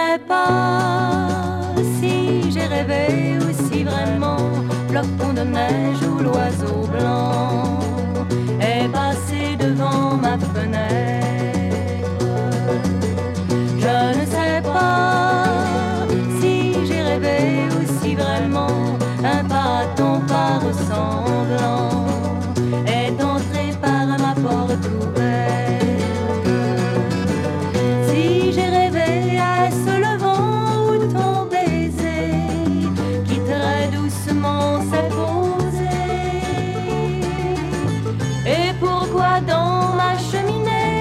sais pas si j'ai rêvé ou si vraiment flocon de neige ou l'oiseau blanc est passé devant ma fenêtre. Je ne sais pas si j'ai rêvé ou si vraiment un bâton pas ressemblant est entré par ma porte ouverte. Si j'ai rêvé à ce levant ou ton baiser qui très doucement s'est posé. Et pourquoi dans ma cheminée,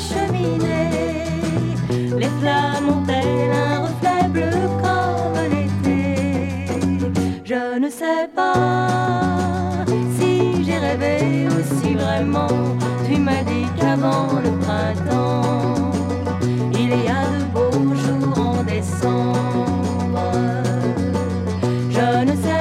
les flammes ont-elles un reflet bleu comme l'été? Je ne sais pas si j'ai rêvé ou si vraiment tu m'as dit qu'avant le printemps il y a de beaux jours en décembre. Je ne sais